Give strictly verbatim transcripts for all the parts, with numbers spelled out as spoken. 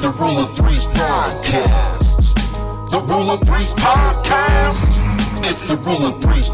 the Rule of Threes podcast. The Rule of Threes podcast. It's the Rule of Threes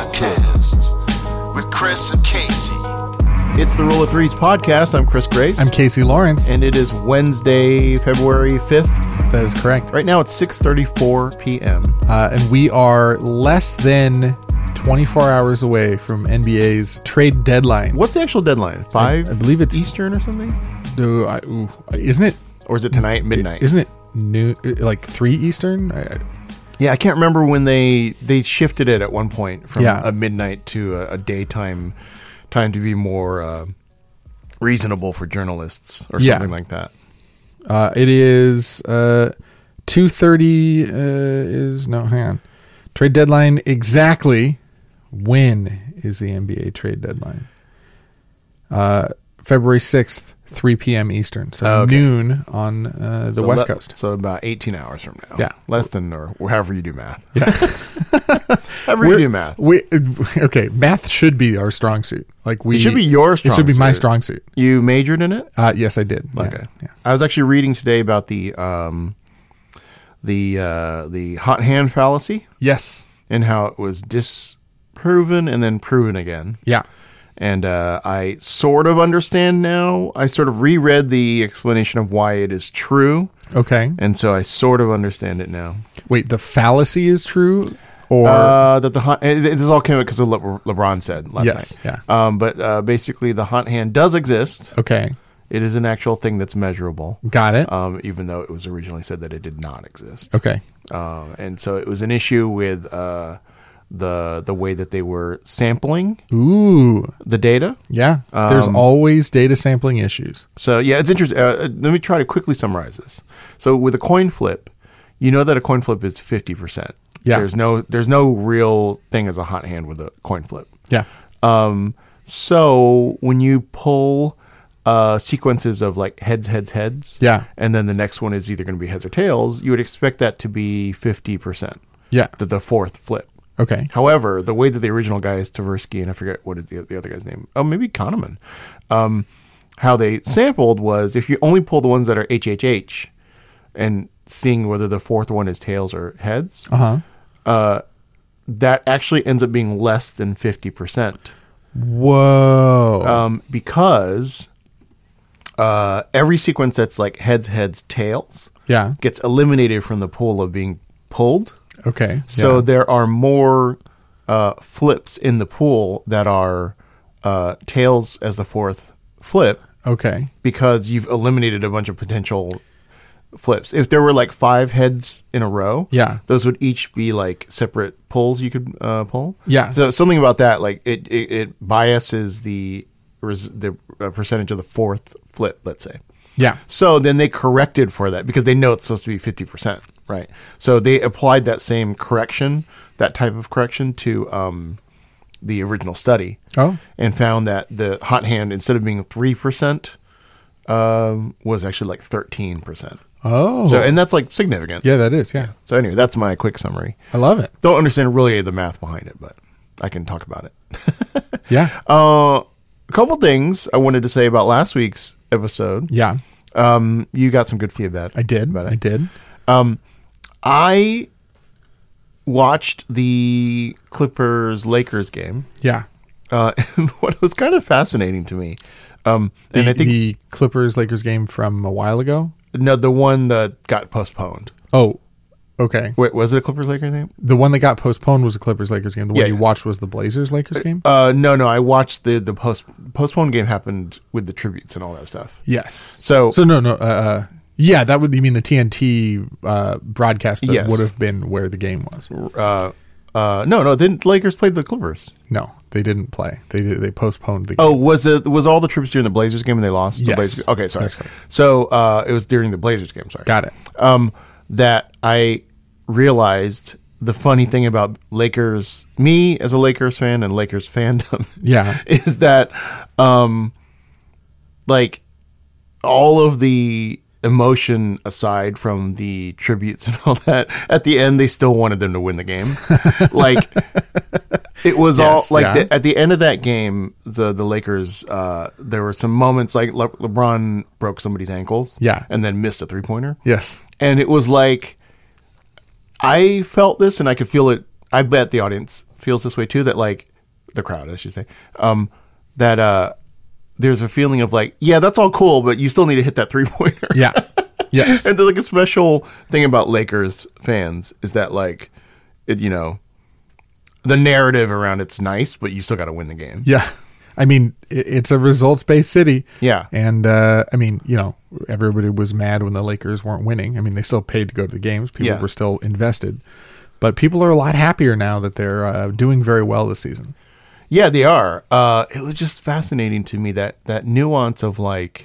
podcast with Chris and Casey. It's the Rule of Threes podcast. I'm Chris Grace. I'm Casey Lawrence. And it is Wednesday, February fifth. That is correct. Right now it's six thirty-four p.m. Uh, and we are less than twenty-four hours away from N B A's trade deadline. What's the actual deadline? Five? I, I believe it's Eastern or something? Do I, ooh, isn't it? Or is it tonight, midnight? Isn't it new? Like three Eastern? I, I, yeah, I can't remember when they they shifted it at one point from Yeah. a midnight to a, a daytime time to be more uh, reasonable for journalists or Yeah. something like that. Uh, it is uh, two thirty. Uh, is no, hang on. Trade deadline exactly. When is the N B A trade deadline? Uh, February sixth, three p.m. Eastern. So Oh, okay. noon on uh, the So West le- Coast. So about eighteen hours from now. Yeah. Less than, or however you do math. Yeah. However you do math. We, okay, math should be our strong suit. Like we, It should be your strong It should be my suit. strong suit. You majored in it? Uh, yes, I did. Yeah, Okay. yeah. I was actually reading today about the um, the uh, the hot hand fallacy Yes. and how it was disproven and then proven again. Yeah. And uh, I sort of understand now. I sort of reread the explanation of why it is true, Okay. and so I sort of understand it now. Wait, the fallacy is true, or Uh, that the hot, and this all came because of what Le- LeBron said last Yes, night. yeah. Um, but uh, basically, the hot hand does exist. okay, It is an actual thing that's measurable. got it. Um, even though it was originally said that it did not exist. Okay. Uh, and so it was an issue with uh, the the way that they were sampling Ooh, the data. yeah. There's Um, always data sampling issues. So yeah, it's interesting. Uh, let me try to quickly summarize this. So with a coin flip, you know that a coin flip is fifty percent. Yeah. There's no there's no real thing as a hot hand with a coin flip. Yeah. Um, so when you pull uh, sequences of like heads, heads, heads, Yeah. and then the next one is either going to be heads or tails, you would expect that to be fifty percent. Yeah. The, the fourth flip. Okay. However, the way that the original guys, Tversky, and I forget what is the, the other guy's name. Oh, maybe Kahneman. Um, how they sampled was if you only pull the ones that are H H H and seeing whether the fourth one is tails or heads, Uh-huh. uh, that actually ends up being less than fifty percent. Whoa. Um, because uh, every sequence that's like heads, heads, tails yeah. gets eliminated from the pool of being pulled. Okay. So yeah. there are more uh, flips in the pool that are uh, tails as the fourth flip Okay. because you've eliminated a bunch of potential flips. If there were like five heads in a row, Yeah. those would each be like separate pulls you could uh, pull. Yeah. So something about that, like it, it, it biases the res- the uh, percentage of the fourth flip, let's say. Yeah. So then they corrected for that because they know it's supposed to be fifty percent, right? So they applied that same correction, that type of correction to um, the original study. Oh. And found that the hot hand, instead of being three percent, um, was actually like thirteen percent. Oh. So, and that's like significant. yeah, that is. Yeah. So anyway, that's my quick summary. I love it. Don't understand really the math behind it, but I can talk about it. Yeah. uh, a couple things I wanted to say about last week's episode. Yeah. Um, you got some good feedback. I did. about it. I did. Um, I watched the Clippers Lakers game. Yeah. Uh, what was kind of fascinating to me, um, The, and I think the Clippers Lakers game from a while ago. no, the one that got postponed. Oh, okay. Wait, was it a Clippers Lakers game? The one that got postponed was a Clippers Lakers game. The Yeah, one you yeah. watched was the Blazers Lakers game. Uh, no, no, I watched the the post postponed game happened with the tributes and all that stuff. Yes. So, So no, no. Uh, uh, yeah, that would you mean the T N T uh, broadcast that Yes. would have been where the game was? uh, uh, no, no, didn't Lakers play the Clippers? No, they didn't play. They did, they postponed the game. Oh, was it was all the troops during the Blazers game and they lost? The Yes. Blazers? Okay, sorry. That's correct. So uh, it was during the Blazers game. Sorry. Got it. Um, that I realized the funny thing about Lakers, me as a Lakers fan and Lakers fandom, Yeah. is that um, like all of the emotion aside from the tributes and all that, at the end they still wanted them to win the game. Like It was Yes, all like yeah. the, at the end of that game, the the Lakers. Uh, there were some moments like Le- LeBron broke somebody's ankles, Yeah. and then missed a three pointer. Yes. And it was like, I felt this, and I could feel it. I bet the audience feels this way too. That like the crowd, I should say, um, that uh, there's a feeling of like, yeah, that's all cool, but you still need to hit that three pointer. Yeah. Yes. And there's like a special thing about Lakers fans is that like, it, you know, the narrative around it's nice, but you still got to win the game. Yeah. I mean, it- it's a results-based city. Yeah. And, uh, I mean, you know, everybody was mad when the Lakers weren't winning. I mean, they still paid to go to the games. People Yeah. were still invested. But people are a lot happier now that they're uh, doing very well this season. Yeah, they are. Uh, it was just fascinating to me that that nuance of like,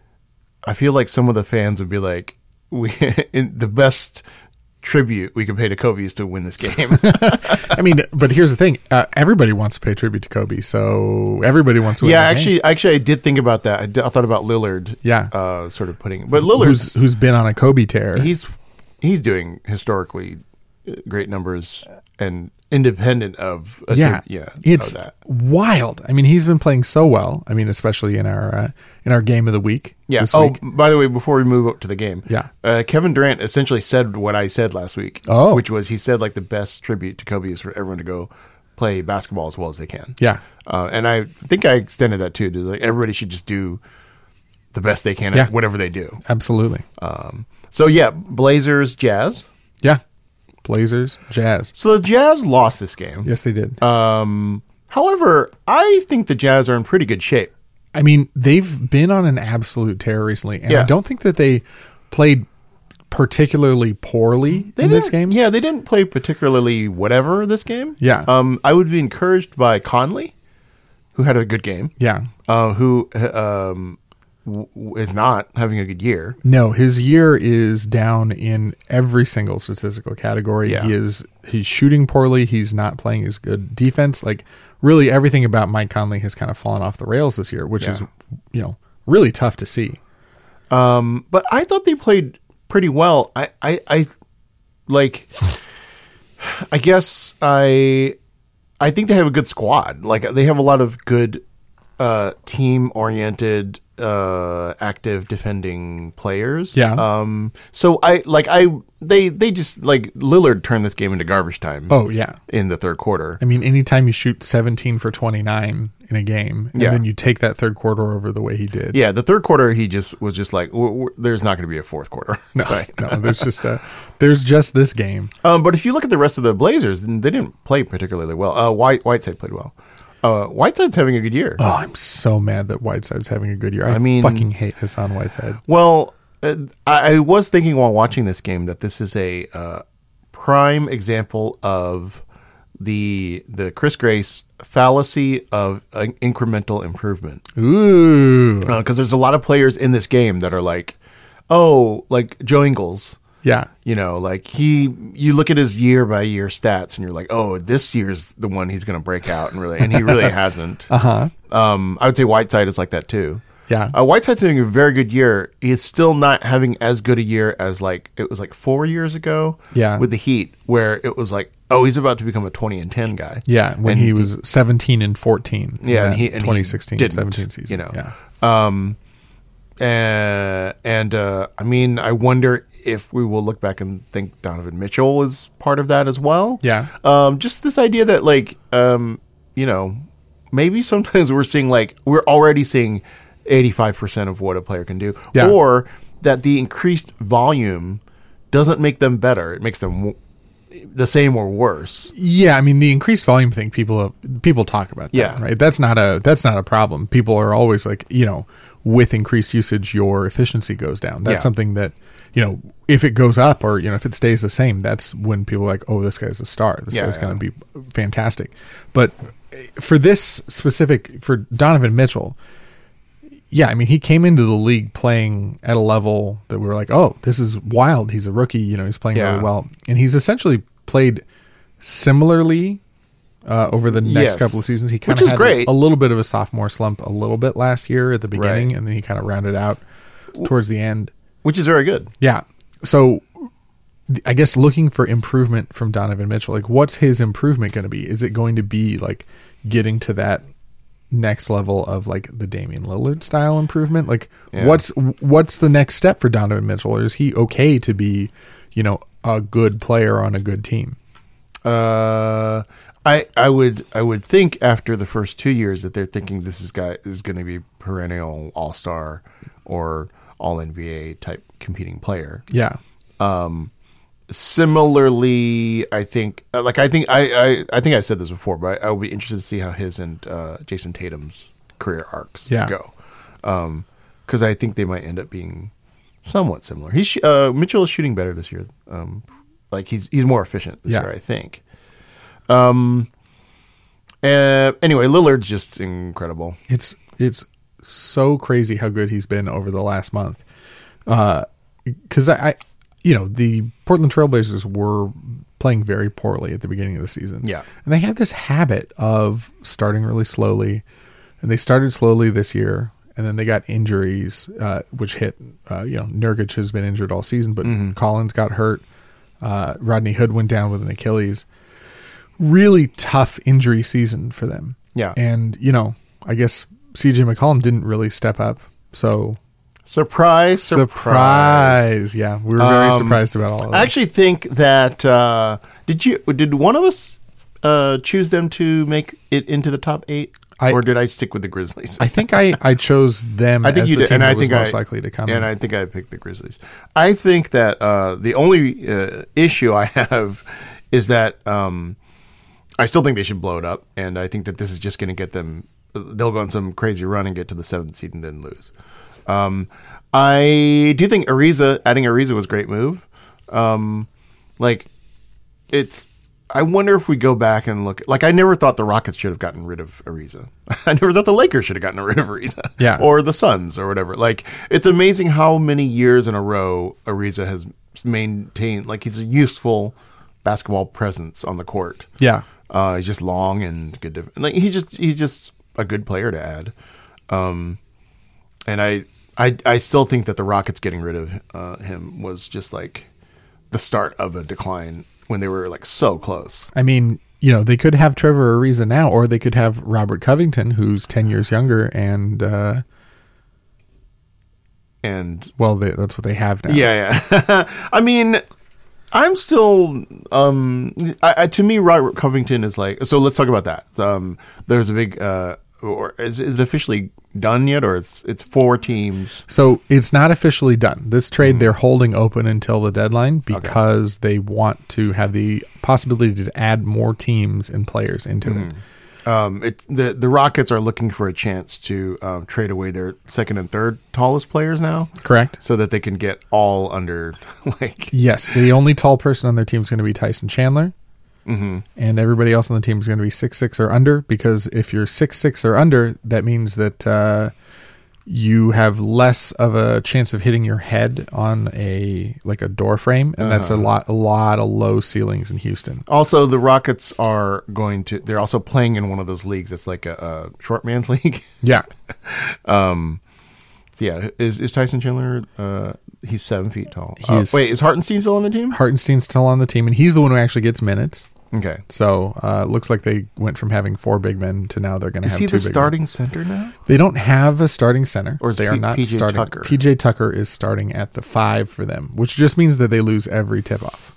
I feel like some of the fans would be like, we in the best tribute we could pay to Kobe is to win this game. I mean, but here's the thing. Uh, everybody wants to pay tribute to Kobe, so everybody wants to win yeah, the game. actually, actually, I did think about that. I, did, I thought about Lillard. Yeah. uh, sort of putting, but Lillard's Who's, who's been on a Kobe tear. he's he's doing historically great numbers and independent of a yeah, tri- yeah, it's of that. wild. I mean, he's been playing so well. I mean, especially in our uh, in our game of the week. Yeah. This Oh, week. by the way, before we move up to the game, Yeah. uh, Kevin Durant essentially said what I said last week. Oh. which was he said like the best tribute to Kobe is for everyone to go play basketball as well as they can. Yeah. uh, and I think I extended that too. To like everybody should just do the best they can Yeah. at whatever they do. Absolutely. Um, so yeah, Blazers, Jazz. Yeah. Blazers, Jazz. So the Jazz lost this game. Yes, they did. Um, however, I think the Jazz are in pretty good shape. I mean, they've been on an absolute tear recently, and Yeah. I don't think that they played particularly poorly They in this didn't- game. Yeah, they didn't play particularly whatever this game. Yeah. Um, I would be encouraged by Conley, who had a good game. Yeah. Uh, who um, w- w- is not having a good year. No, his year is down in every single statistical category. Yeah. He is he's shooting poorly. He's not playing his good defense. Like really, everything about Mike Conley has kind of fallen off the rails this year, which Yeah. is you know really tough to see. Um, but I thought they played pretty well. I, I, I like. I guess I, I think they have a good squad. Like they have a lot of good, uh, team-oriented, uh, active defending players. Yeah. Um. So I like I they they just like Lillard turned this game into garbage time. Oh yeah. In the third quarter. I mean, anytime you shoot seventeen for twenty-nine in a game, and Yeah. then you take that third quarter over the way he did. Yeah, the third quarter he just was just like, w- w- there's not going to be a fourth quarter. No, Right. no, there's just a, there's just this game. Um, but if you look at the rest of the Blazers, then they didn't play particularly well. Uh, White Whiteside played well. Uh, Whiteside's having a good year. Oh, I'm so mad that Whiteside's having a good year. I, I mean- fucking hate Hassan Whiteside. Well, uh, I, I was thinking while watching this game that this is a uh, prime example of the the Chris Grace fallacy of uh, incremental improvement. Ooh, Because there's a lot of players in this game that are like, oh, like Joe Ingles. yeah, You know, like he, you look at his year by year stats, and you're like, oh, this year's the one he's going to break out, and really, and he really hasn't. uh huh, Um, I would say Whiteside is like that too. yeah, Uh, Whiteside's having a very good year. He's still not having as good a year as like it was like four years ago. Yeah. with the Heat, where it was like, oh, he's about to become a twenty and ten guy. yeah. When And he was seventeen and fourteen, in yeah, and that he and he twenty sixteen, didn't, seventeen season, you know. yeah, Um, uh, and uh, I mean, I wonder if we will look back and think Donovan Mitchell was part of that as well. Yeah. Um, just this idea that like, um, you know, maybe sometimes we're seeing like we're already seeing eighty-five percent of what a player can do, Yeah. or that the increased volume doesn't make them better; it makes them w- the same or worse. yeah. I mean, the increased volume thing, people people talk about that, Yeah. right? That's not a that's not a problem. People are always like, you know, with increased usage, your efficiency goes down. That's Yeah. something that, you know, if it goes up or, you know, if it stays the same, that's when people are like, oh, this guy's a star. This Yeah, guy's yeah. going to be fantastic. But for this specific, for Donovan Mitchell, yeah, I mean, he came into the league playing at a level that we were like, oh, this is wild. He's a rookie. You know, he's playing Yeah. really well. And he's essentially played similarly uh, over the next Yes. couple of seasons. He kind Which of is had great. a little bit of a sophomore slump a little bit last year at the beginning, Right. and then he kind of rounded out towards the end. Which is very good. Yeah. So I guess looking for improvement from Donovan Mitchell. Like, what's his improvement going to be? Is it going to be like getting to that next level of like the Damian Lillard style improvement? Like, Yeah. what's what's the next step for Donovan Mitchell? Or is he okay to be, you know, a good player on a good team? Uh, I I would I would think after the first two years that they're thinking this is guy is going to be perennial All Star or All N B A type competing player. Yeah. Um, similarly, I think like I think I, I, I think I've said this before, but I, I would be interested to see how his and uh, Jason Tatum's career arcs Yeah. go. Um, because I think they might end up being somewhat similar. He's sh- uh, Mitchell is shooting better this year. Um, like he's he's more efficient this Yeah. year, I think. Um. Uh, anyway, Lillard's just incredible. It's it's so crazy how good he's been over the last month. Uh, because I, I, you know, the Portland Trailblazers were playing very poorly at the beginning of the season. Yeah. And they had this habit of starting really slowly, and they started slowly this year, and then they got injuries, uh, which hit. Uh, you know, Nurkic has been injured all season, but Collins got hurt. Uh, Rodney Hood went down with an Achilles. Really tough injury season for them. Yeah. And, you know, I guess C J McCollum didn't really step up. So Surprise, surprise. surprise. Yeah. We were very Um, surprised about all of that. I actually think that uh, did you did one of us uh, choose them to make it into the top eight, I- or did I stick with the Grizzlies? I think I, I chose them I think as you the did, team and that I was think most I, likely to come and in. I think I picked the Grizzlies. I think that uh, the only uh, issue I have is that um, I still think they should blow it up, and I think that this is just going to get them. They'll go on some crazy run and get to the seventh seed and then lose. Um, I do think Ariza adding Ariza was a great move. Um, like it's. I wonder if we go back and look. Like I never thought the Rockets should have gotten rid of Ariza. I never thought the Lakers should have gotten rid of Ariza. Yeah. Or the Suns or whatever. Like it's amazing how many years in a row Ariza has maintained. Like he's a useful basketball presence on the court. Yeah. Uh, he's just long and good. To, like he's just he's just a good player to add. Um, and I, I I still think that the Rockets getting rid of uh, him was just like the start of a decline when they were like so close. I mean, you know, they could have Trevor Ariza now, or they could have Robert Covington, who's ten years younger, and uh, And well, they, that's what they have now. yeah, yeah. I mean, I'm still um I, I, to me Robert Covington is like, so let's talk about that. Um there's a big uh or is, is it officially done yet, or it's it's four teams? So it's not officially done. This trade they're holding open until the deadline because they want to have the possibility to add more teams and players into it. Um, it, the the Rockets are looking for a chance to um, trade away their second and third tallest players now, Correct? so that they can get all under like Yes. The only tall person on their team is going to be Tyson Chandler. Mm-hmm. And everybody else on the team is going to be six six or under, because if you're six six or under, that means that uh, you have less of a chance of hitting your head on a like a door frame, and that's a lot a lot of low ceilings in Houston. Also, the Rockets are going to. They're also playing in one of those leagues that's like a, a short man's league. Yeah. So yeah, is is Tyson Chandler? Uh, he's seven feet tall. Uh, He's- wait, is Hartenstein still on the team? Hartenstein's still on the team, and he's the one who actually gets minutes. Okay. So uh, it looks like they went from having four big men to now they're going to Is have he two the big starting center now? men. They don't have a starting center. Or is they P- are not P J starting. Tucker? P J Tucker is starting at the five for them, which just means that they lose every tip off.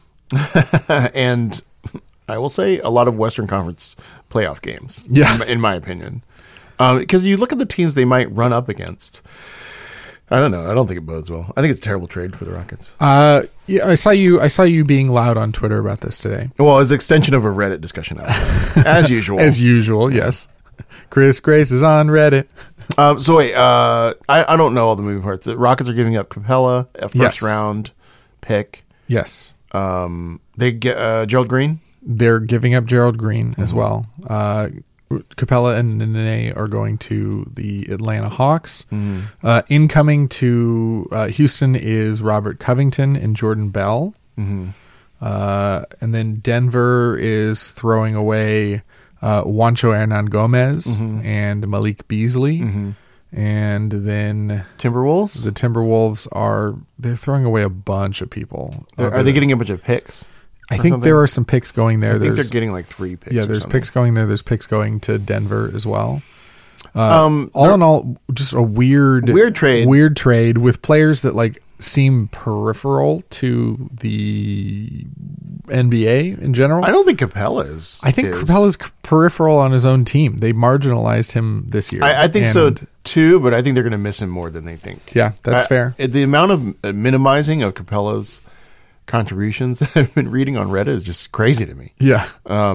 And I will say a lot of Western Conference playoff games. Yeah. in my, in my opinion, because you look at the teams they might run up against. I don't know. I don't think it bodes well. I think it's a terrible trade for the Rockets. Uh, yeah, I saw you. I saw you being loud on Twitter about this today, Well, it's an extension of a Reddit discussion, out there, as usual. as usual. Yes, Chris Grace is on Reddit. Um, so wait, uh, I, I don't know all the moving parts. The Rockets are giving up Capella, a first Yes. round pick. Yes, Um, they get uh, Gerald Green. they're giving up Gerald Green as well. Uh, Capella and Nene are going to the Atlanta Hawks. Uh, incoming to uh, Houston is Robert Covington and Jordan Bell. Uh, and then Denver is throwing away uh, Juancho Hernan Gomez and Malik Beasley. And then Timberwolves. the Timberwolves are they're throwing away a bunch of people. Are, are they getting a bunch of picks? I think something? there are some picks going there. I think there's they're getting like three picks. yeah, or there's something. picks going there. There's picks going to Denver as well. Uh, Um, all in all, just a weird, Weird trade. weird trade with players that like seem peripheral to the N B A in general. I don't think Capella is. I think is. Capella's peripheral on his own team. They marginalized him this year. I, I think so And, too, but I think they're going to miss him more than they think. Yeah, that's I- fair. The amount of uh, minimizing of Capella's contributions that I've been reading on Reddit is just crazy to me. Yeah.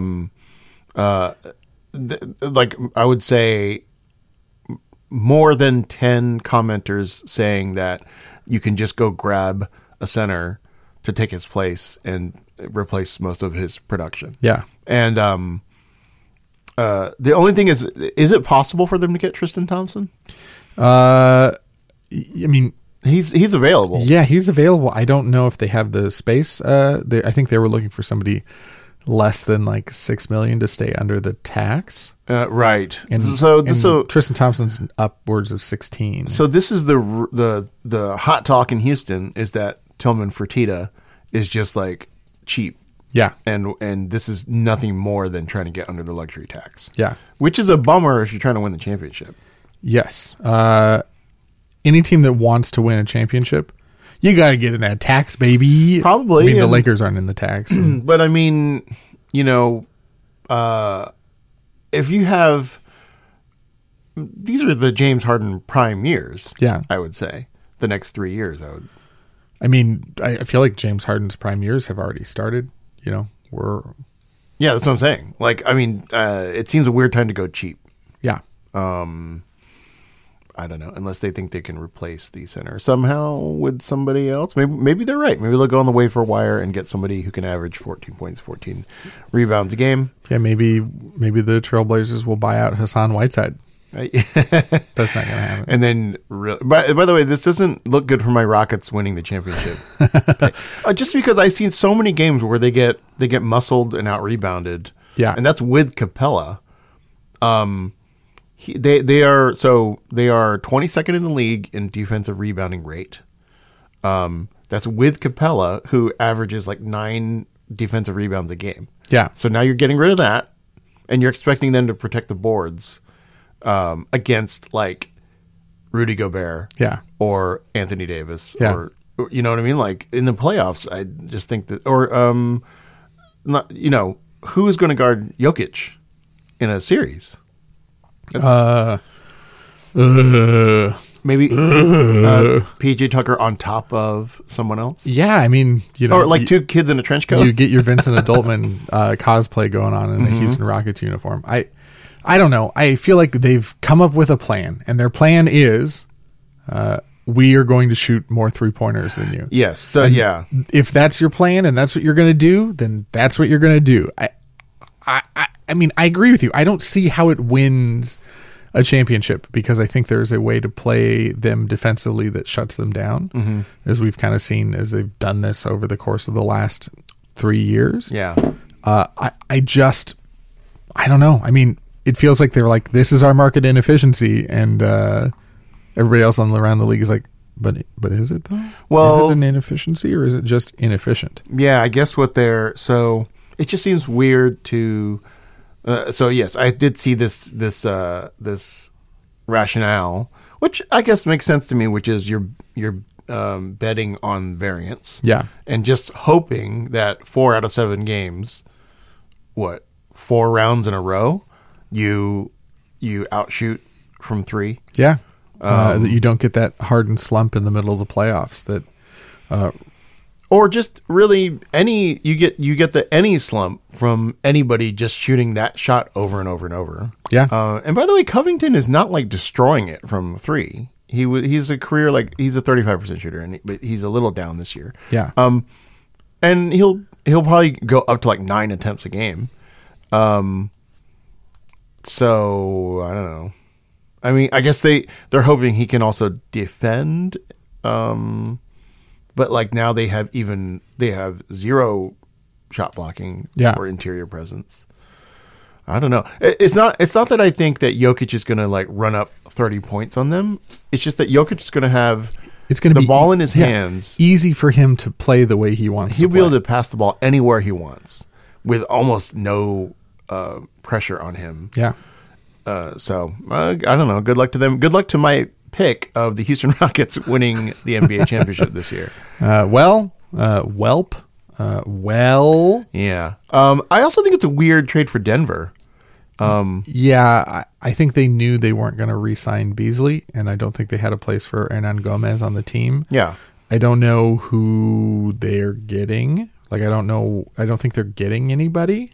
Th- like I would say more than ten commenters saying that you can just go grab a center to take his place and replace most of his production. Yeah. And um, uh, the only thing is, is it possible for them to get Tristan Thompson? Uh, I mean, He's he's available. yeah, he's available. I don't know if they have the space. Uh, they, I think they were looking for somebody less than like six million to stay under the tax. Uh, right. And so and so Tristan Thompson's upwards of sixteen. so this is the the the hot talk in Houston is that Tillman Fertitta is just like cheap. Yeah. And and this is nothing more than trying to get under the luxury tax. Yeah. Which is a bummer if you're trying to win the championship. Yes. Uh, any team that wants to win a championship, you got to get in that tax, baby. Probably, I mean, the and- Lakers aren't in the tax. But I mean, you know, uh, if you have these are the James Harden prime years. Yeah. I would say the next three years. I would. I mean, I, I feel like James Harden's prime years have already started. You know, we're Yeah, that's what I'm saying. Like, I mean, uh, it seems a weird time to go cheap. yeah. I don't know, unless they think they can replace the center somehow with somebody else. Maybe maybe they're right. Maybe they'll go on the waiver wire and get somebody who can average fourteen points, fourteen rebounds a game. Yeah, maybe maybe the Trailblazers will buy out Hassan Whiteside. Right? That's not going to happen. And then, re- by, by the way, this doesn't look good for my Rockets winning the championship. uh, just because I've seen so many games where they get they get muscled and out rebounded. Yeah. and that's with Capella. Um, he, they they are so they are twenty-second in the league in defensive rebounding rate. Um, that's with Capella, who averages like nine defensive rebounds a game. Yeah. So now you're getting rid of that, and you're expecting them to protect the boards um, against like Rudy Gobert, Yeah. or Anthony Davis, Yeah. or or- you know what I mean. Like in the playoffs, I just think that, or um, not you know who is going to guard Jokic in a series? That's, Uh, uh, maybe uh, P J Tucker on top of someone else, yeah, I mean, you know, or like you, two kids in a trench coat. you get your Vincent Adultman uh, cosplay going on in the Houston Rockets uniform. I, I don't know. I feel like they've come up with a plan, and their plan is, uh, we are going to shoot more three pointers than you. yes. So yeah, If that's your plan and that's what you're going to do, then that's what you're going to do. I, I, I, I mean, I agree with you. I don't see how it wins a championship because I think there's a way to play them defensively that shuts them down, mm-hmm. as we've kind of seen as they've done this over the course of the last three years. yeah. Uh, I, I just, I don't know. I mean, it feels like they're like, this is our market inefficiency, and uh, everybody else on around the league is like, but but is it though? Well- is it an inefficiency or is it just inefficient? Yeah, I guess what they're so it just seems weird to. Uh, so yes, I did see this this uh, this rationale, which I guess makes sense to me, which is you're you're um, betting on variance, Yeah. and just hoping that four out of seven games, what four rounds in a row, you you outshoot from three. Yeah. Uh, that you don't get that hardened slump in the middle of the playoffs that Or just really any you get you get the any slump from anybody just shooting that shot over and over and over. Yeah. Uh, and by the way, Covington is not like destroying it from three. He was he's a career like he's a thirty-five percent shooter, and he, but he's a little down this year. Yeah. Um, and he'll he'll probably go up to like nine attempts a game. Um. So I don't know. I mean, I guess they they're hoping he can also defend. Um. But like now they have even they have zero shot blocking Yeah. or interior presence. I don't know. It- It's not. It's not that I think that Jokic is going to like run up thirty points on them. It's just that Jokic is going to have It's going to the be ball in his yeah, hands. easy for him to play the way he wants. He'll to be able play. to pass the ball anywhere he wants with almost no uh, pressure on him. Yeah. Uh, so uh, I don't know. Good luck to them. Good luck to my pick of the Houston Rockets winning the N B A championship this year. Uh, well, uh, Welp. Uh, well, Yeah. Um, I also think it's a weird trade for Denver. Um, yeah, I, I think they knew they weren't going to re-sign Beasley, and I don't think they had a place for Hernan Gomez on the team. yeah. I don't know who they're getting. Like, I don't know. I don't think they're getting anybody.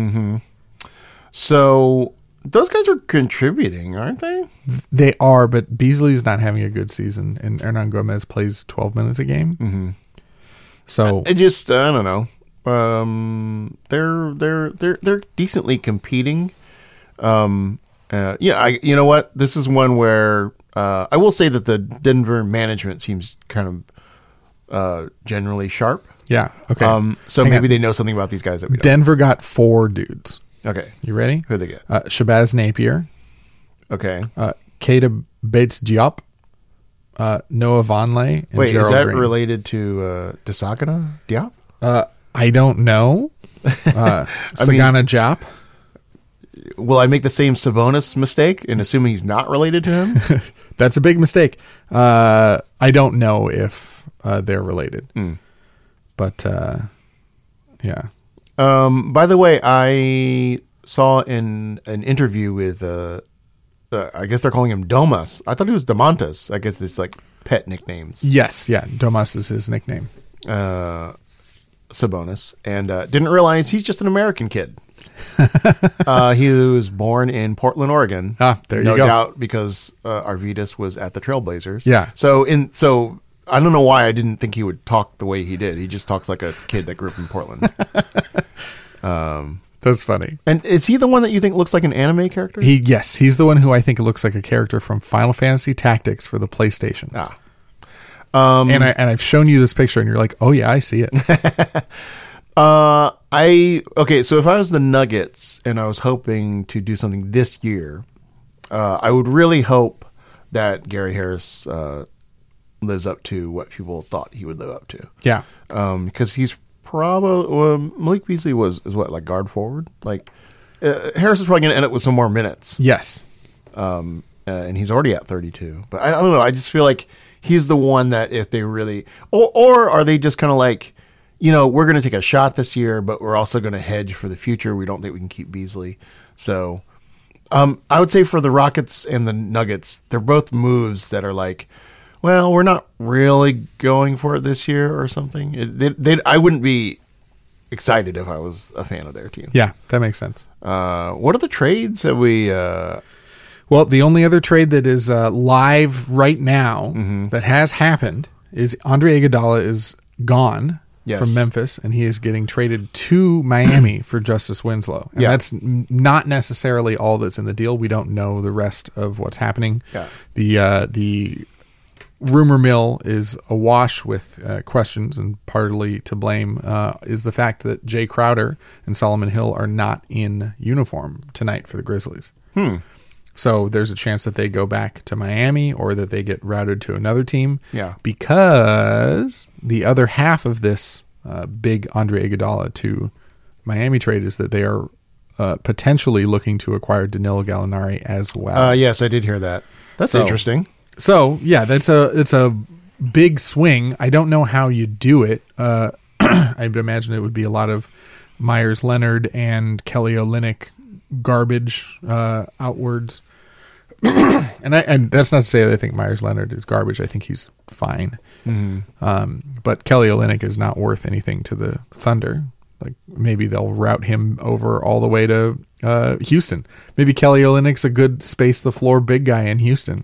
So those guys are contributing, aren't they? They are, but Beasley's not having a good season, and Hernan Gomez plays twelve minutes a game. Mm-hmm. So It just I don't know. Um, they're they're they're they're decently competing. Um, uh, yeah, I you know what? This is one where uh, I will say that the Denver management seems kind of uh, generally sharp. yeah, okay. Um, so Hang maybe on. they know something about these guys that we don't. Denver got four dudes. Okay, You ready? who they get? Uh, Shabazz Napier, Okay, uh, Keita Bates Diop, uh, Noah Vonleh, and wait, Gerald is that Green. related to uh, Desagana Diop? Uh, I don't know. Uh, I mean- Sagana Jap. Will I make the same Sabonis mistake in assuming he's not related to him? That's a big mistake. Uh, I don't know if uh, they're related, Hmm. but uh, yeah. Um, by the way, I saw in an interview with, uh, uh, I guess they're calling him Domas. I thought he was Demontis. I guess it's like pet nicknames. Yes, yeah. Domas is his nickname. Uh, Sabonis, and uh, didn't realize he's just an American kid. uh, he was born in Portland, Oregon. Ah, there you no go. doubt because uh, Arvidas was at the Trailblazers. Yeah. So in so I don't know why I didn't think he would talk the way he did. He just talks like a kid that grew up in Portland. That's funny. And is he the one that you think looks like an anime character? He yes, he's the one who I think looks like a character from Final Fantasy Tactics for the PlayStation. ah. Um, and I and I've shown you this picture, and you're like, oh yeah, I see it. Uh, I okay. So if I was the Nuggets and I was hoping to do something this year, uh, I would really hope that Gary Harris uh, lives up to what people thought he would live up to. Yeah, Um, because he's probably well, Malik Beasley was is what like guard forward. Like uh, Harris is probably going to end up with some more minutes. yes, Um, uh, and he's already at thirty-two. But I, I don't know. I just feel like he's the one that if they really, or or are they just kind of like, you know, we're going to take a shot this year, but we're also going to hedge for the future. We don't think we can keep Beasley. So um, I would say for the Rockets and the Nuggets, they're both moves that are like, well, we're not really going for it this year or something. It, they, they, I wouldn't be excited if I was a fan of their team. yeah, that makes sense. Uh, what are the trades that we... Uh, Well, the only other trade that is uh, live right now Mm-hmm. that has happened is Andre Iguodala is gone Yes. from Memphis, and he is getting traded to Miami for Justice Winslow. And Yeah. that's n- not necessarily all that's in the deal. We don't know the rest of what's happening. Yeah. The uh, the rumor mill is awash with uh, questions, and partly to blame uh, is the fact that Jay Crowder and Solomon Hill are not in uniform tonight for the Grizzlies. hmm. So there's a chance that they go back to Miami or that they get routed to another team. Yeah. Because the other half of this uh, big Andre Iguodala to Miami trade is that they are uh, potentially looking to acquire Danilo Gallinari as well. Uh, yes, I did hear that. That's So- interesting. So yeah, that's a it's a big swing. I don't know how you do it. Uh, I would imagine it would be a lot of Myers Leonard and Kelly Olynyk garbage uh, outwards. and I and that's not to say that I think Myers Leonard is garbage. I think he's fine. Um, but Kelly Olynyk is not worth anything to the Thunder. Like maybe they'll route him over all the way to uh, Houston. Maybe Kelly Olynyk's a good space the floor big guy in Houston.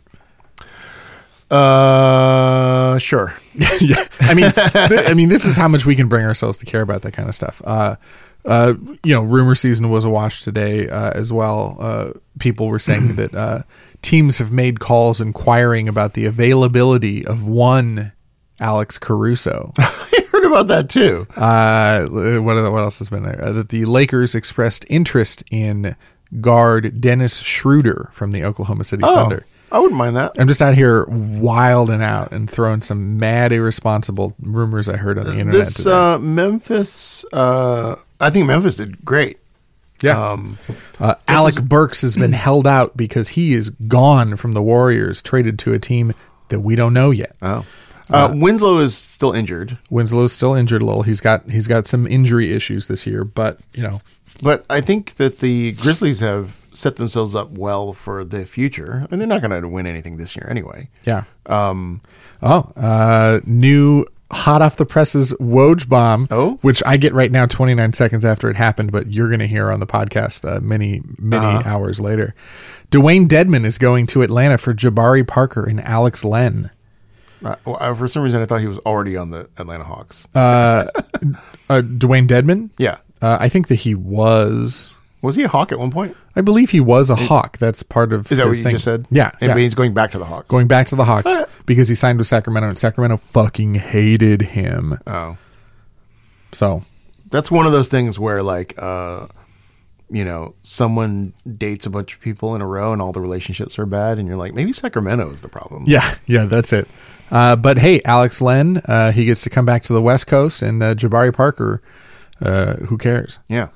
Uh, sure. yeah, I mean, th- I mean, this is how much we can bring ourselves to care about that kind of stuff. Uh, uh, you know, rumor season was awash today uh, as well. Uh, people were saying that uh, teams have made calls inquiring about the availability of one Alex Caruso. I heard about that too. Uh, what, what else has been there? Uh, that the Lakers expressed interest in guard Dennis Schroeder from the Oklahoma City Oh, Thunder. I wouldn't mind that. I'm just out here wilding out and throwing some mad irresponsible rumors I heard on the internet This today. uh, Memphis, uh, I think Memphis did great. yeah. Um, Uh, Alec Burks has been held out because he is gone from the Warriors, traded to a team that we don't know yet. oh. Uh, Winslow is still injured, Winslow's still injured a little. He's got he's got some injury issues this year, but you know, but I think that the Grizzlies have set themselves up well for the future, and they're not going to win anything this year anyway. yeah. Um. Oh, uh, new hot off the presses Woj bomb. Oh? Which I get right now, twenty-nine seconds after it happened, but you're going to hear on the podcast uh, many many Uh-huh. hours later. Dwayne Dedman is going to Atlanta for Jabari Parker and Alex Len. Uh, well, uh, for some reason, I thought he was already on the Atlanta Hawks. Uh, Dwayne Dedman. yeah. Uh, I think that he was. Was he a Hawk at one point? I believe he was a Hawk. That's part of. Is that what his you thing. just said? Yeah, And, yeah. But he's going back to the Hawks. Going back to the Hawks Uh. because he signed with Sacramento, and Sacramento fucking hated him. Oh. So That's one of those things where, like, uh, you know, someone dates a bunch of people in a row and all the relationships are bad, and you're like, maybe Sacramento is the problem. yeah, yeah, that's it. Uh, but hey, Alex Len, uh, he gets to come back to the West Coast, and uh, Jabari Parker, uh, who cares? Yeah.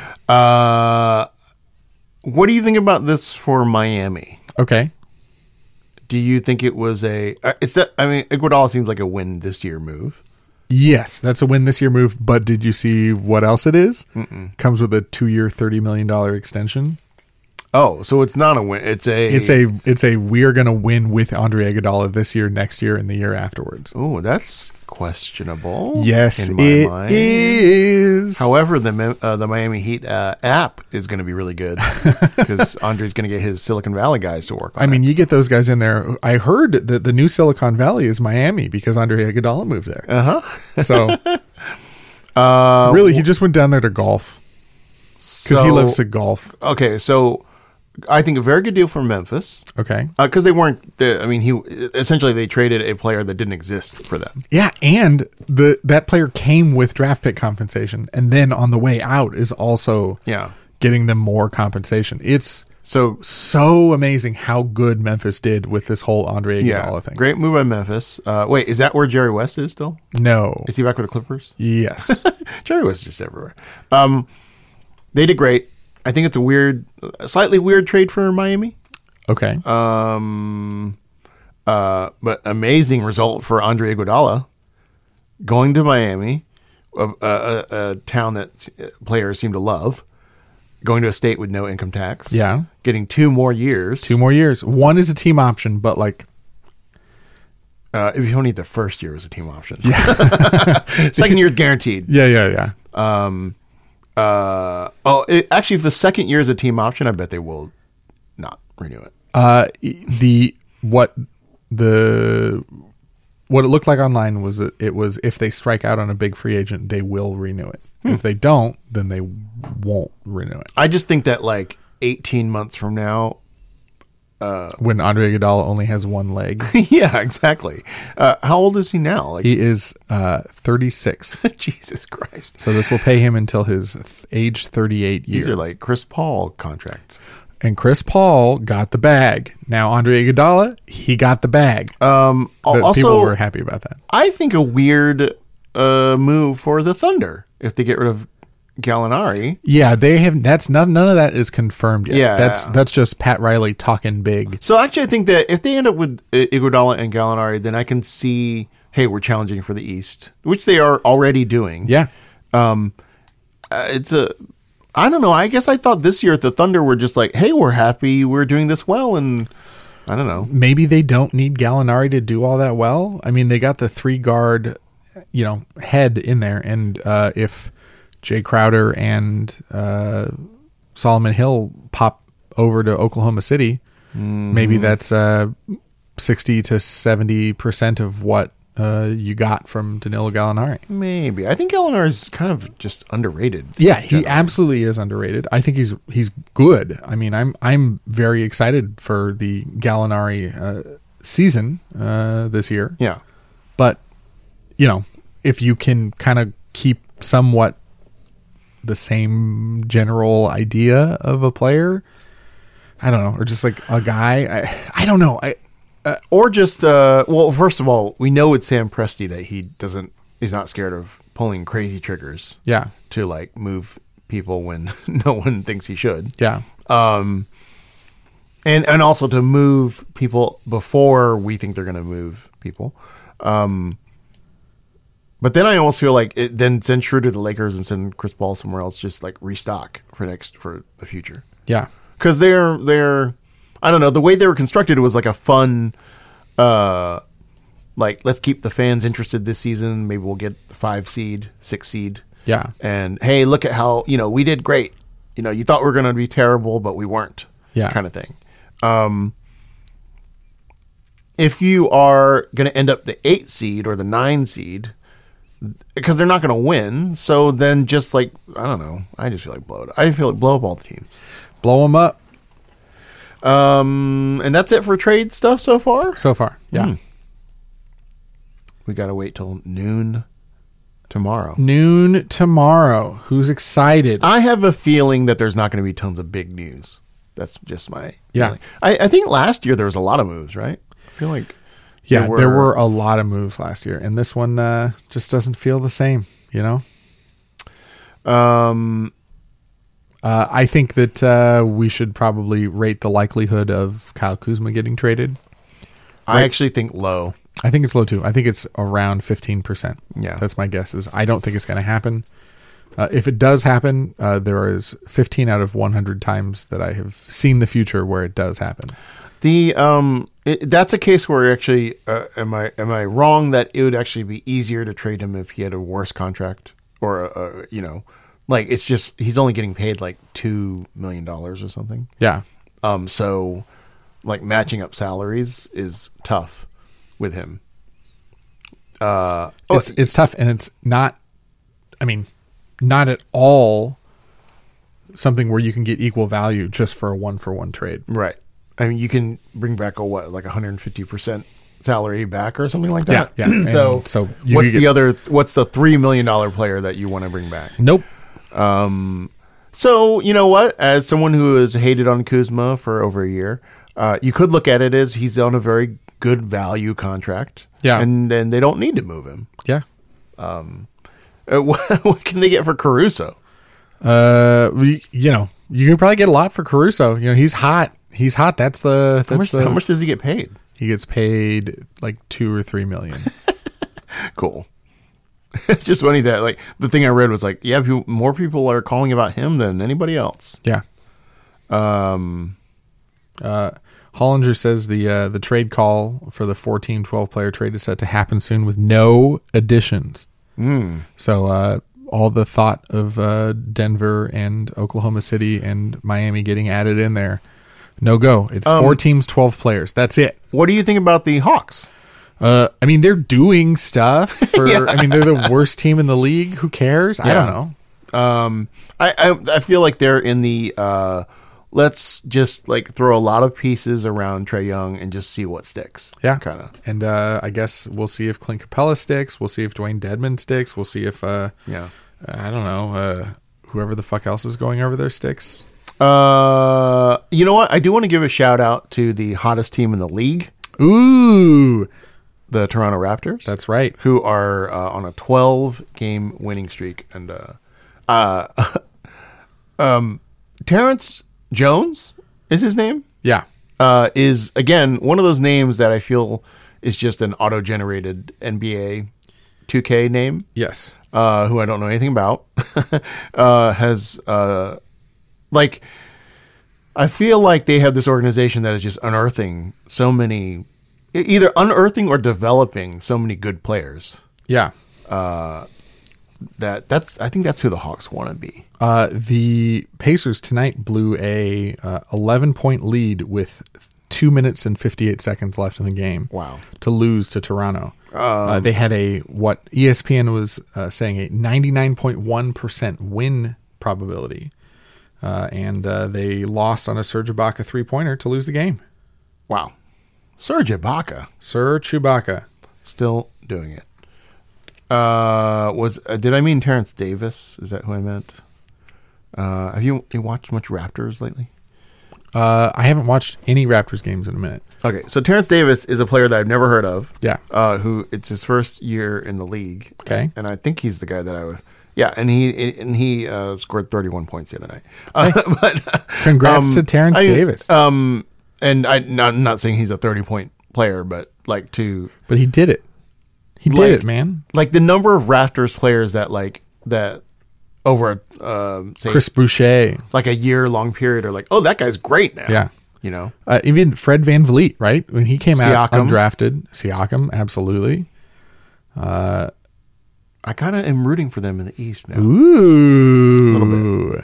Uh, what do you think about this for Miami? Okay. Do you think it was a? Uh, it's that. I mean, Iguodala seems like a win this year move. Yes, that's a win this year move. But did you see what else it is? Mm-mm. Comes with a two-year, thirty million dollar extension. Oh, so it's not a win. It's a. It's a it's a we're gonna win with Andre Iguodala this year, next year, and the year afterwards. Oh, that's questionable. Yes, in my it mind. is. However, the Mi- uh, the Miami Heat uh, app is going to be really good because Andre's going to get his Silicon Valley guys to work on I mean, it. you get those guys in there. I heard that the new Silicon Valley is Miami because Andre Iguodala moved there. Uh huh. So Uh, really, he just went down there to golf because he loves to golf. Okay, so I think a very good deal for Memphis Okay. because they weren't. The, I mean, he essentially they traded a player that didn't exist for them. Yeah, and the that player came with draft pick compensation, and then on the way out is also Yeah. getting them more compensation. It's So so amazing how good Memphis did with this whole Andre Iguodala yeah, thing. great move by Memphis. Uh, wait, is that where Jerry West is still? No. Is he back with the Clippers? Yes. Jerry West is just everywhere. Um, they did great. I think it's a weird, a slightly weird trade for Miami. Okay. Um, uh, but amazing result for Andre Iguodala going to Miami, a, a, a, a town that players seem to love. Going to a state with no income tax. Yeah. Getting two more years. Two more years. One is a team option, but like Uh, if you only need the first year as a team option. Yeah. Second year is guaranteed. yeah, yeah, yeah. Um, uh, oh, it, actually, if the second year is a team option, I bet they will not renew it. Uh, the what the what it looked like online was that it was if they strike out on a big free agent, they will renew it. Hmm. If they don't, then they won't renew it. I just think that like eighteen months from now, When Andre Iguodala only has one leg, yeah, exactly. Uh, how old is he now? Like, he is uh, thirty-six. Jesus Christ. So this will pay him until his th- age thirty-eight These year. are like Chris Paul contracts. And Chris Paul got the bag. Now Andre Iguodala, he got the bag. Um, But also, people were happy about that. I think a weird uh, move for the Thunder if they get rid of Gallinari. Yeah, they have. That's none. None of that is confirmed yet. Yeah. that's that's just Pat Riley talking big. So actually, I think that if they end up with uh, Iguodala and Gallinari, then I can see, hey, we're challenging for the East, which they are already doing. Yeah, Uh, it's a, I don't know. I guess I thought this year at the Thunder were just like, hey, we're happy, we're doing this well, and I don't know. maybe they don't need Gallinari to do all that well. I mean, they got the three guard, you know, head in there, and uh, if Jay Crowder and uh, Solomon Hill pop over to Oklahoma City, Mm-hmm. maybe that's uh, sixty to seventy percent of what uh, you got from Danilo Gallinari. Maybe I think Gallinari is kind of just underrated. Yeah, he absolutely is underrated. I think he's he's good. I mean, I'm I'm very excited for the Gallinari uh, season uh, this year. Yeah, But you know, if you can kind of keep somewhat the same general idea of a player. I don't know, or just like a guy. I, I don't know. I Or just, uh, well, first of all, we know with Sam Presti that he doesn't, he's not scared of pulling crazy triggers. Yeah. To like move people when no one thinks he should. Yeah. Um, and, and also to move people before we think they're going to move people. Um, but then I almost feel like it then send Schroeder to the Lakers and send Chris Paul somewhere else, just like restock for next, for the future. Yeah. Cause they're, they're, I don't know, the way they were constructed, it was like a fun, uh, like, let's keep the fans interested this season. Maybe we'll get the five seed, six seed. Yeah. And hey, look at how, you know, we did great. You know, you thought we were going to be terrible, but we weren't. Yeah. Kind of thing. Um, if you are going to end up the eight seed or the nine seed, because they're not going to win. So then just like, I don't know. I just feel like blow it. I feel like blow up all the teams. Blow them up. Um, and that's it for trade stuff so far? So far. Yeah. Hmm. We got to wait till noon tomorrow. Noon tomorrow. Who's excited? I have a feeling that there's not going to be tons of big news. That's just my Yeah. feeling. I, I think last year there was a lot of moves, right? I feel like Yeah, there were, there were a lot of moves last year, and this one uh, just doesn't feel the same, you know? Um, uh, I think that uh, we should probably rate the likelihood of Kyle Kuzma getting traded. I actually think low. I think it's low too. I think it's around fifteen percent. Yeah. That's my guess. Is I don't think it's going to happen. Uh, if it does happen, uh, there is fifteen out of one hundred times that I have seen the future where it does happen. The um, it, that's a case where actually, uh, am I am I wrong that it would actually be easier to trade him if he had a worse contract or a, a you know, like it's just he's only getting paid like two million dollars or something. Yeah. Um, so like matching up salaries is tough with him. Uh, oh, It's it's tough, and it's not. I mean, not at all something where you can get equal value just for a one for one trade. right. I mean, you can bring back a what, like one hundred fifty percent salary back or something like that. Yeah, yeah. so, And so you what's could the get- other? What's the three million dollar player that you want to bring back? Nope. So you know what? As someone who has hated on Kuzma for over a year, uh, you could look at it as he's on a very good value contract. Yeah. and and they don't need to move him. Yeah. Uh, what, what can they get for Caruso? Uh, we, you know, you can probably get a lot for Caruso. You know, he's hot. He's hot. That's the that's How much, the how much does he get paid? he gets paid like two or three million. Cool. It's just funny that like the thing I read was like, yeah, people, more people are calling about him than anybody else. Yeah. Um, Uh, Hollinger says the uh, the trade call for the fourteen twelve player trade is set to happen soon with no additions. mm, So uh, all the thought of uh, Denver and Oklahoma City and Miami getting added in there, no go. It's Um, four teams, twelve players. That's it. what do you think about the Hawks? Uh, I mean, they're doing stuff. For Yeah. I mean, they're the worst team in the league. Who cares? I don't Yeah. know. Um, I, I I feel like they're in the uh, let's just like throw a lot of pieces around Trae Young and just see what sticks. Yeah. kind of. And uh, I guess we'll see if Clint Capella sticks. We'll see if Dwayne Dedman sticks. We'll see if uh, Yeah. I don't know uh, whoever the fuck else is going over there sticks. Uh, you know what? I do want to give a shout out to the hottest team in the league, Ooh, the Toronto Raptors. that's right. Who are uh, on a twelve game winning streak, and uh, uh, um, Terrence Jones is his name. Yeah, Uh, is again one of those names that I feel is just an auto generated N B A two K name. yes, Uh, who I don't know anything about, uh, has uh, like I feel like they have this organization that is just unearthing so many, e- either unearthing or developing so many good players. yeah. That that's I think that's who the Hawks want to be. Uh, the Pacers tonight blew a uh, eleven point lead with two minutes and fifty eight seconds left in the game. Wow. To lose to Toronto. uh, they had a what E S P N was uh, saying a ninety nine point one percent win probability, uh, and uh, they lost on a Serge Ibaka three pointer to lose the game. Wow, Serge Ibaka Sir Chewbacca. still doing it. Uh, was uh, did I mean Terrence Davis? Is that who I meant? Uh, have you, you watched much Raptors lately? Uh, I haven't watched any Raptors games in a minute. Okay, so Terrence Davis is a player that I've never heard of. Yeah. Uh, who it's his first year in the league. Okay. And I think he's the guy that I was. Yeah, and he and he uh, scored thirty-one points the other night. Uh, Hey, but congrats um, to Terrence I- Davis. Um, and I, not, not saying he's a thirty-point player, but like to But he did it. He did like, it, man. Like the number of Raptors players that like that over a um, say Chris Boucher. like a year long period are like, oh, that guy's great now. Yeah. You know. Uh, even Fred Van Vliet, right? When he came out Siakam. undrafted. Siakam, absolutely. I kind of am rooting for them in the East now. Ooh.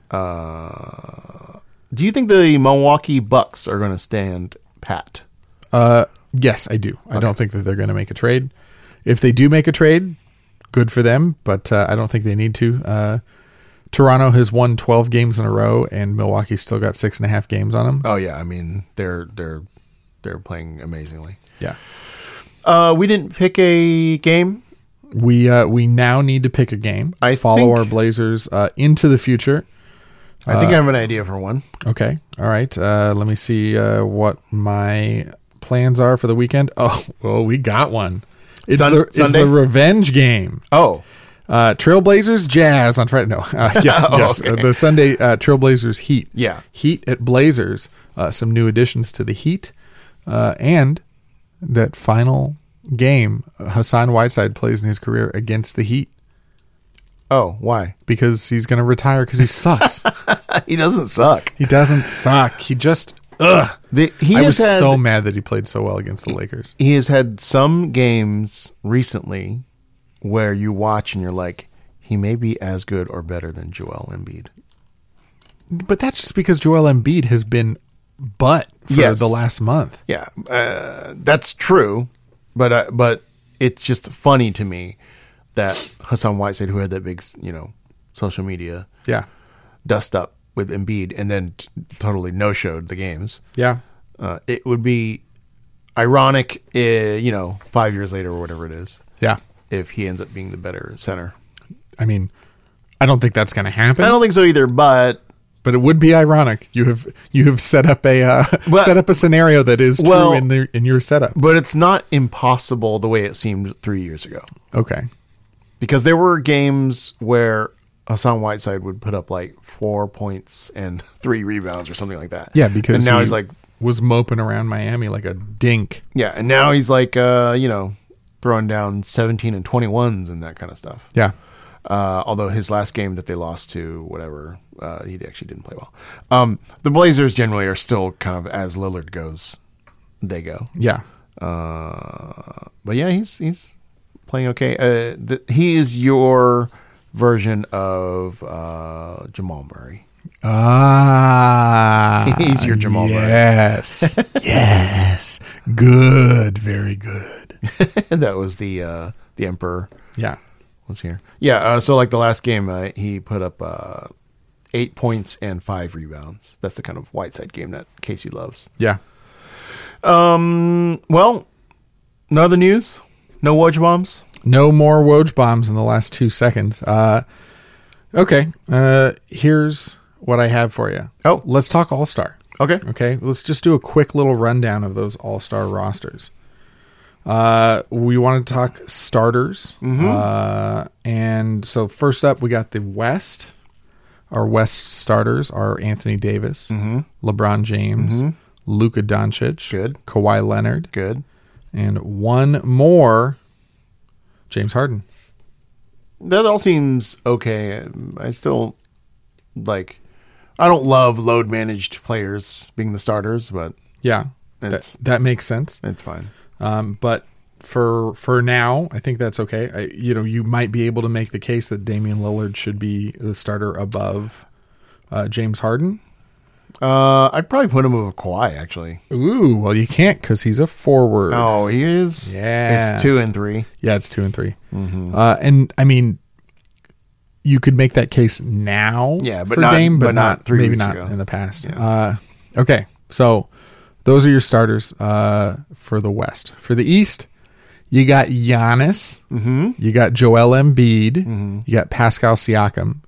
Do you think the Milwaukee Bucks are going to stand pat? Uh, yes, I do. I don't think that they're going to make a trade. If they do make a trade, good for them, but uh, I don't think they need to. Uh, Toronto has won twelve games in a row, and Milwaukee's still got six and a half games on them. Oh yeah, I mean they're they're they're playing amazingly. Yeah. Uh, we didn't pick a game. We uh, we now need to pick a game. I Follow think- our Blazers uh, into the future. I think I have an idea for one. Okay. All right. Uh, let me see uh, what my plans are for the weekend. Oh, well, we got one. It's, Sun- the, it's Sunday? the revenge game. Oh, Uh, Trailblazers Jazz on Friday. No, uh, yeah, Oh, yes, okay. uh, the Sunday uh, Trailblazers Heat. Yeah. Heat at Blazers. Uh, some new additions to the Heat, uh, and that final game, uh, Hassan Whiteside plays in his career against the Heat oh, why? because he's going to retire because he sucks. He doesn't suck. He doesn't suck. He just ugh. The, he I has was had, so mad that he played so well against the Lakers. he has had some games recently where you watch and you're like, he may be as good or better than Joel Embiid. But that's just because Joel Embiid has been butt for Yes. the last month. Yeah, uh, that's true, but uh, but it's just funny to me that Hassan Whiteside, who had that big, you know, social media Yeah. dust up with Embiid, and then t- totally no-showed the games. Yeah. Uh, it would be ironic, uh, you know, five years later or whatever it is, Yeah. if he ends up being the better center. I mean, I don't think that's going to happen. I don't think so either, but But it would be ironic. You have you have set up a uh, Well- set up a scenario that is true Well- in the in your setup. but it's not impossible the way it seemed three years ago. Okay. Because there were games where Hassan Whiteside would put up like four points and three rebounds or something like that. Yeah, because and now he he's like, was moping around Miami like a dink. yeah, and now he's like, uh, you know, throwing down seventeen and twenty-ones and that kind of stuff. Yeah. Uh, although his last game that they lost to whatever, uh, he actually didn't play well. Um, the Blazers generally are still kind of, as Lillard goes, they go. Yeah. Uh, but yeah, he's he's playing okay. Uh, the, he is your version of uh, Jamal Murray. Ah. He's your Jamal Murray. Yes. yes. Good. Very good. That was the uh, the Emperor Yeah. was here. Yeah. Uh, so like the last game, uh, he put up uh, eight points and five rebounds. That's the kind of Whiteside game that Casey loves. Yeah. Um. Well, no other news. No Woj bombs. No more Woj bombs in the last two seconds. Uh, okay. Uh, here's what I have for you. Oh. Let's talk All-Star. Okay. Okay. Let's just do a quick little rundown of those All-Star rosters. Uh, we want to talk starters. Uh, and so first up, we got the West. Our West starters are Anthony Davis, LeBron James, Luka Doncic, Good. Kawhi Leonard, Good. and one more, James Harden. That all seems okay. I still like. I don't love load managed players being the starters, but Yeah, that, It's- that makes sense. it's fine. Um, but for for now, I think that's okay. I, you know, you might be able to make the case that Damian Lillard should be the starter above uh, James Harden. Uh, I'd probably put him over Kawhi actually. Ooh, well, you can't because he's a forward. Oh, he is. Yeah. It's two and three. Yeah, it's two and three. Uh, and I mean, you could make that case now, Yeah, but for not- Dame, but, but not not three maybe weeks not ago. in the past. Uh, okay, so those are your starters uh, for the West. For the East, you got Giannis, Mm-hmm. you got Joel Embiid, you got Pascal Siakam.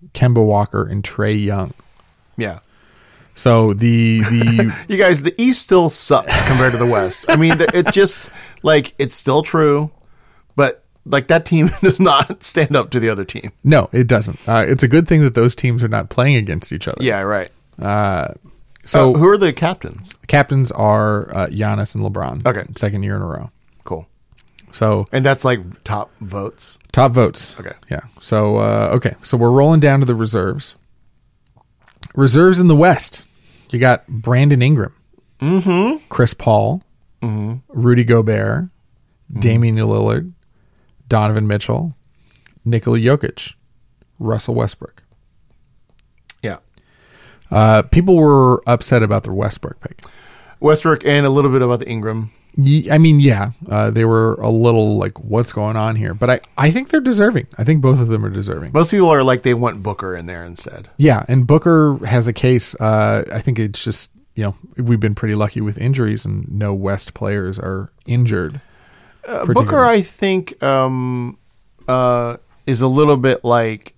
Kemba Walker, and Trae Young. Yeah. So the the You guys, the East still sucks compared to the West. I mean, it's just like it's still true, but like that team does not stand up to the other team. no, it doesn't. Uh, it's a good thing that those teams are not playing against each other. Yeah, right. So So who are the captains? the captains are uh, Giannis and LeBron. Okay. Second year in a row. Cool. So And that's like top votes. top votes. Okay. Yeah. So uh, okay. So we're rolling down to the reserves. Reserves in the West. You got Brandon Ingram, mm-hmm. Chris Paul, mm-hmm. Rudy Gobert, mm-hmm. Damian Lillard, Donovan Mitchell, Nikola Jokic, Russell Westbrook. Yeah. Uh, people were upset about the Westbrook pick. Westbrook and a little bit about the Ingram. Ye- I mean, yeah, uh, they were a little like, what's going on here? But I, I think they're deserving. I think both of them are deserving. Most people are like they want Booker in there instead. Yeah, and Booker has a case. Uh, I think it's just, you know, we've been pretty lucky with injuries and no West players are injured. Uh, Booker, I think, um, uh, is a little bit like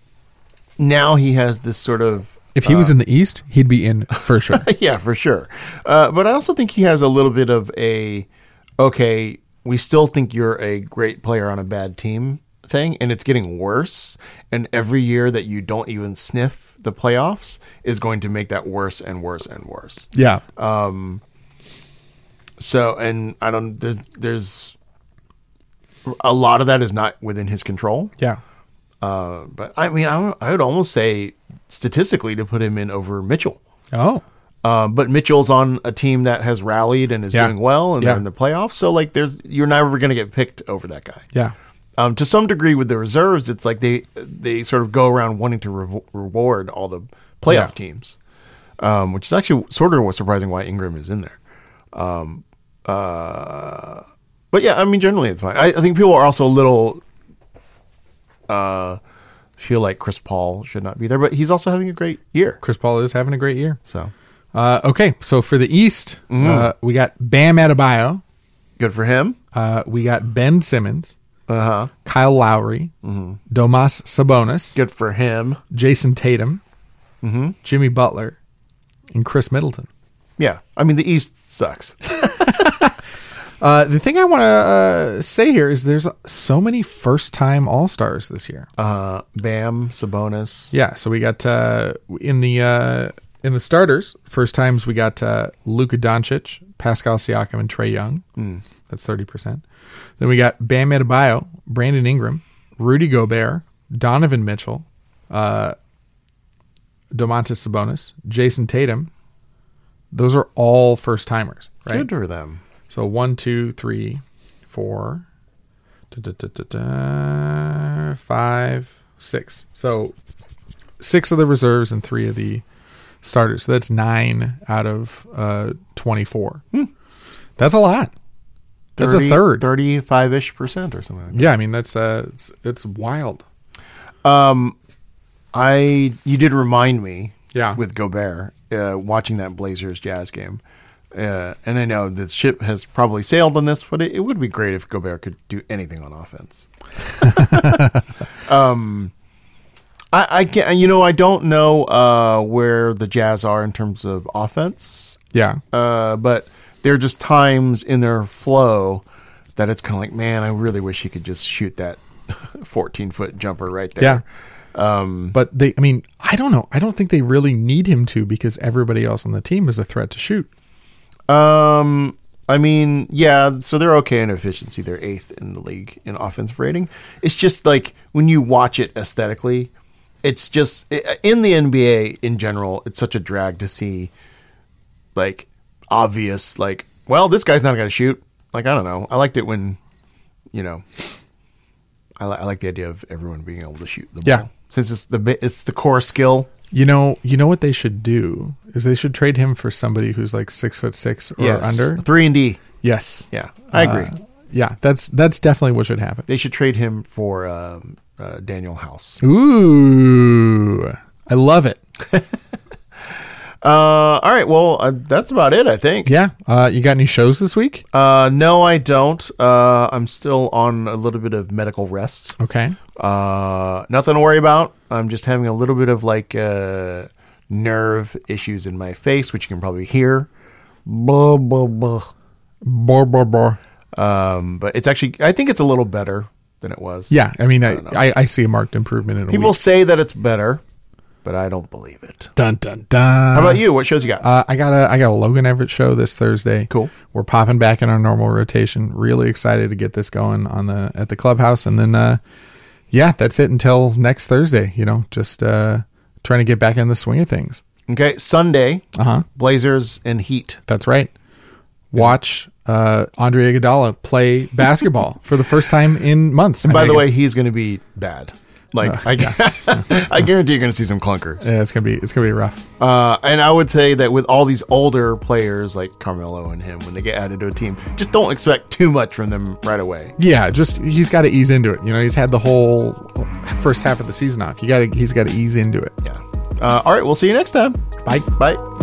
now he has this sort of. If he was in the East, he'd be in for sure. Yeah, for sure. Uh, but I also think he has a little bit of a, okay, we still think you're a great player on a bad team thing, and it's getting worse. And every year that you don't even sniff the playoffs is going to make that worse and worse and worse. Yeah. Um. So, and I don't, there's, there's a lot of that is not within his control. Yeah. Uh, but I mean, I, would- I would almost say statistically to put him in over Mitchell. Oh. Uh, but Mitchell's on a team that has rallied and is Yeah. doing well, and Yeah. they're in the playoffs. So like, there's you're never going to get picked over that guy. Yeah. Um, to some degree, with the reserves, it's like they they sort of go around wanting to re- reward all the playoff Yeah. teams, um, which is actually sort of what's surprising why Ingram is in there. Um, uh, but yeah, I mean, generally it's fine. I, I think people are also a little uh, feel like Chris Paul should not be there, but he's also having a great year. Chris Paul is having a great year. So Uh, okay. So for the East, uh, we got Bam Adebayo. good for him. Uh, we got Ben Simmons, Uh huh. Kyle Lowry, Domas Sabonis, Good for him. Jason Tatum, Jimmy Butler, and Chris Middleton. Yeah, I mean the East sucks. Uh, the thing I want to uh, say here is there's so many first-time All-Stars this year. Uh, Bam, Sabonis. Yeah, so we got uh, in the uh, in the starters, first times we got uh, Luka Doncic, Pascal Siakam, and Trae Young. Mm. That's thirty percent. Then we got Bam Adebayo, Brandon Ingram, Rudy Gobert, Donovan Mitchell, uh, Domantas Sabonis, Jason Tatum. Those are all first-timers, right? Good for them. So one, two, three, four, da, da, da, da, da, five, six. So six of the reserves and three of the starters. So that's nine out of uh, twenty-four. Hmm. That's a lot. That's thirty, a third. thirty-five-ish percent or something like that. Yeah, I mean that's uh, it's it's wild. Um, I you did remind me. Yeah. With Gobert, uh, watching that Blazers Jazz game. Uh, and I know the ship has probably sailed on this, but it, it would be great if Gobert could do anything on offense. um, I, I can't, you know, I don't know uh, where the Jazz are in terms of offense. Yeah. Uh, but there are just times in their flow that it's kind of like, man, I really wish he could just shoot that fourteen foot jumper right there. Yeah. Um, but they, I mean, I don't know. I don't think they really need him to because everybody else on the team is a threat to shoot. Um, I mean, yeah, so they're okay in efficiency. They're eighth in the league in offensive rating. It's just like when you watch it aesthetically, it's just in the N B A in general, it's such a drag to see like obvious, like, well, this guy's not going to shoot. Like, I don't know. I liked it when, you know, I, li- I like the idea of everyone being able to shoot the ball. Yeah. Since it's the it's the core skill. You know, you know what they should do is they should trade him for somebody who's like six foot six or Yes. under. Three and D. Yes. Yeah, I agree. Uh, yeah, that's that's definitely what should happen. They should trade him for um, uh, Daniel House. Ooh, I love it. Uh, all right. Well, uh, that's about it, I think. Yeah. Uh, you got any shows this week? Uh, no, I don't. Uh, I'm still on a little bit of medical rest. Okay. Uh, nothing to worry about. I'm just having a little bit of like uh, nerve issues in my face, which you can probably hear. Blah, blah, blah. Bor, bor, bor. Um, but it's actually, I think it's a little better than it was. Yeah. I mean, I, I I, I see a marked improvement in a People week. say that it's better, but I don't believe it. Dun, dun, dun. How about you? What shows you got? Uh, I got a I got a Logan Everett show this Thursday. Cool. We're popping back in our normal rotation. Really excited to get this going on the at the clubhouse, and then uh, yeah, that's it until next Thursday. You know, just uh, trying to get back in the swing of things. Okay, Sunday, Uh huh. Blazers and Heat. That's right. Watch uh, Andre Iguodala play basketball for the first time in months. And I by mean, the I way, guess- he's going to be bad. Like Uh, I, I guarantee you're going to see some clunkers. yeah, it's gonna be it's gonna be rough. Uh, and I would say that with all these older players like Carmelo and him, when they get added to a team, just don't expect too much from them right away. Yeah, just he's got to ease into it. You know, he's had the whole first half of the season off. You got to he's got to ease into it. Yeah. Uh, all right. We'll see you next time. Bye. Bye.